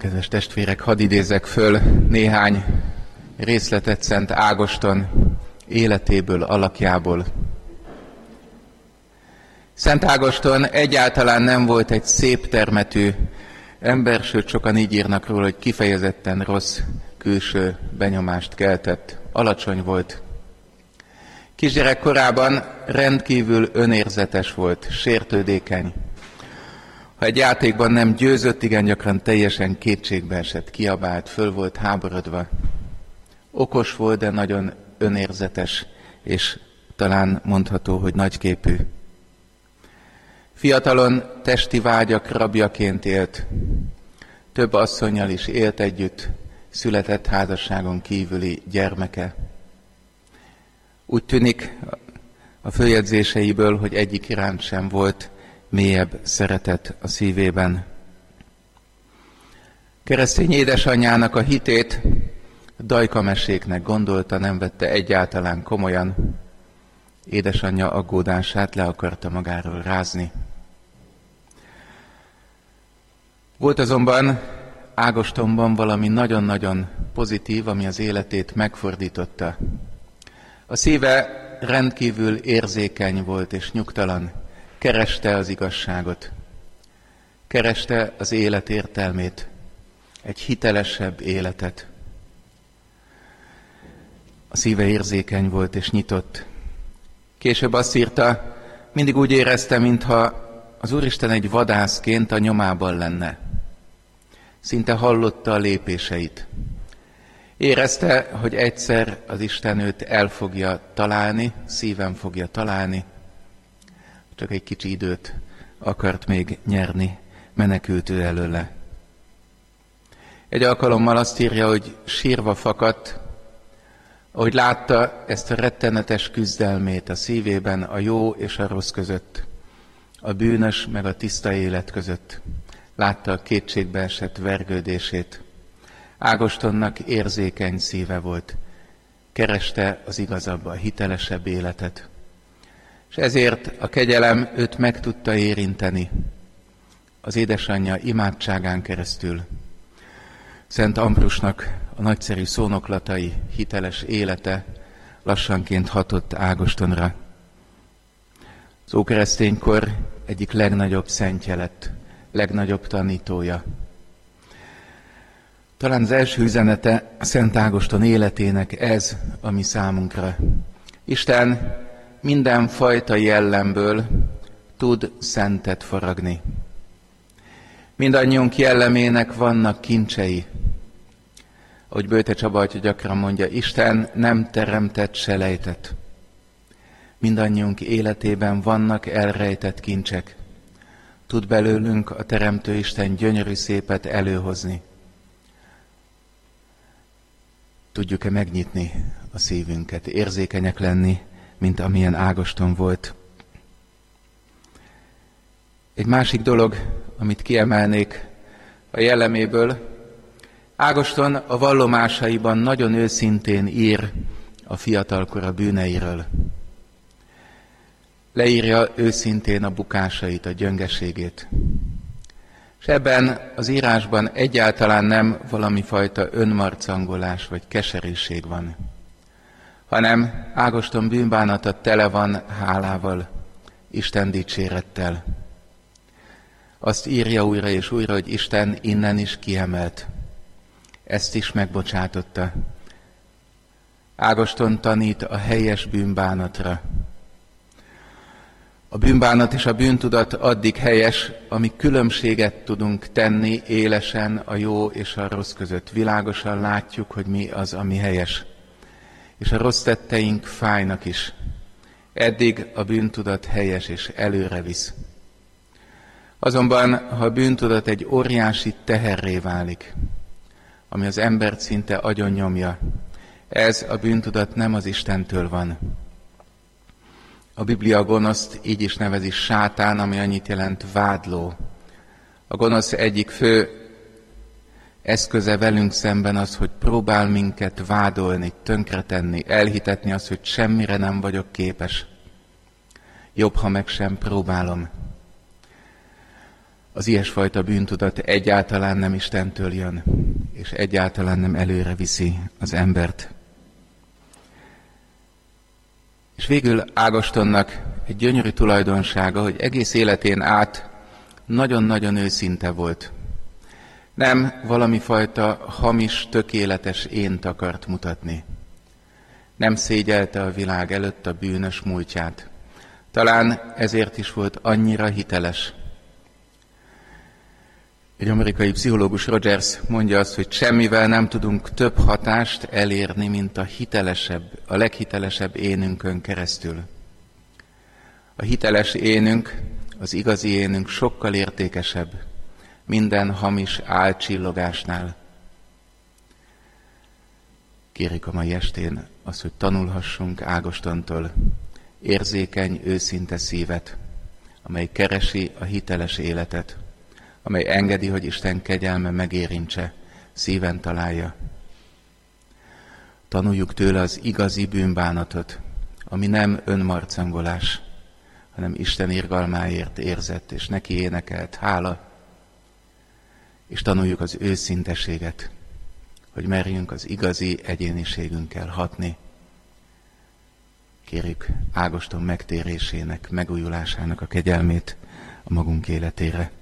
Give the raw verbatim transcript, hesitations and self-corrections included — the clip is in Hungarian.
Kedves testvérek, hadd idézzek föl néhány részletet Szent Ágoston életéből, alakjából. Szent Ágoston egyáltalán nem volt egy szép termetű ember, sőt sokan így írnak róla, hogy kifejezetten rossz külső benyomást keltett. Alacsony volt. Kisgyerek korában rendkívül önérzetes volt, sértődékeny. Ha egy játékban nem győzött, igen gyakran teljesen kétségbe esett, kiabált, föl volt háborodva. Okos volt, de nagyon önérzetes, és talán mondható, hogy nagyképű. Fiatalon testi vágyak rabjaként élt. Több asszonnyal is élt együtt, született házasságon kívüli gyermeke. Úgy tűnik a följegyzéseiből, hogy egyik iránt sem volt mélyebb szeretet a szívében. Keresztény édesanyjának a hitét dajkameséknek gondolta, nem vette egyáltalán komolyan. Édesanyja aggódását le akarta magáról rázni. Volt azonban Ágostonban valami nagyon-nagyon pozitív, ami az életét megfordította. A szíve rendkívül érzékeny volt és nyugtalan. Kereste az igazságot. Kereste az élet értelmét. Egy hitelesebb életet. A szíve érzékeny volt és nyitott. Később azt írta, mindig úgy érezte, mintha az Úristen egy vadászként a nyomában lenne. Szinte hallotta a lépéseit. Érezte, hogy egyszer az Isten őt el fogja találni, szíven fogja találni. Csak egy kicsi időt akart még nyerni, menekült ő előle. Egy alkalommal azt írja, hogy sírva fakadt, ahogy látta ezt a rettenetes küzdelmét a szívében a jó és a rossz között, a bűnös meg a tiszta élet között. Látta a kétségbe esett vergődését. Ágostonnak érzékeny szíve volt. Kereste az igazabb, a hitelesebb életet. És ezért a kegyelem őt meg tudta érinteni az édesanyja imádságán keresztül. Szent Ambrusnak a nagyszerű szónoklatai, hiteles élete lassanként hatott Ágostonra. Az ókereszténykor egyik legnagyobb szentje lett, legnagyobb tanítója. Talán az első üzenete a Szent Ágoston életének ez, ami számunkra. Isten mindenfajta jellemből tud szentet faragni. Mindannyiunk jellemének vannak kincsei. Ahogy Böjte Csaba atya gyakran mondja, Isten nem teremtett selejtet. Mindannyiunk életében vannak elrejtett kincsek. Tud belőlünk a Teremtő Isten gyönyörű szépet előhozni. Tudjuk-e megnyitni a szívünket, érzékenyek lenni, mint amilyen Ágoston volt. Egy másik dolog, amit kiemelnék a jelleméből, Ágoston a vallomásaiban nagyon őszintén ír a fiatalkora bűneiről. Leírja őszintén a bukásait, a gyöngeségét. És ebben az írásban egyáltalán nem valami fajta önmarcangolás vagy keserűség van, hanem Ágoston bűnbánata tele van hálával, Isten dicsérettel. Azt írja újra és újra, hogy Isten innen is kiemelt. Ezt is megbocsátotta. Ágoston tanít a helyes bűnbánatra. A bűnbánat és a bűntudat addig helyes, amíg különbséget tudunk tenni élesen a jó és a rossz között. Világosan látjuk, hogy mi az, ami helyes. És a rossz tetteink fájnak is. Eddig a bűntudat helyes és előre visz. Azonban, ha a bűntudat egy óriási teherré válik, ami az embert szinte agyonnyomja, ez a bűntudat nem az Istentől van. A Biblia a gonoszt így is nevezi sátán, ami annyit jelent vádló. A gonosz egyik fő eszköze velünk szemben az, hogy próbál minket vádolni, tönkretenni, elhitetni azt, hogy semmire nem vagyok képes. Jobb, ha meg sem próbálom. Az ilyesfajta bűntudat egyáltalán nem Istentől jön, és egyáltalán nem előre viszi az embert. És végül Ágostonnak egy gyönyörű tulajdonsága, hogy egész életén át nagyon-nagyon őszinte volt. Nem valami fajta hamis, tökéletes ént akart mutatni. Nem szégyelte a világ előtt a bűnös múltját. Talán ezért is volt annyira hiteles. Egy amerikai pszichológus, Rogers mondja azt, hogy semmivel nem tudunk több hatást elérni, mint a hitelesebb, a leghitelesebb énünkön keresztül. A hiteles énünk, az igazi énünk sokkal értékesebb minden hamis álcsillogásnál. Kérjük a mai estén azt, hogy tanulhassunk Ágostontól érzékeny, őszinte szívet, amely keresi a hiteles életet, amely engedi, hogy Isten kegyelme megérintse, szíven találja. Tanuljuk tőle az igazi bűnbánatot, ami nem önmarcangolás, hanem Isten irgalmáért érzett és neki énekelt hála, és tanuljuk az őszinteséget, hogy merjünk az igazi egyéniségünkkel hatni. Kérjük Ágoston megtérésének, megújulásának a kegyelmét a magunk életére.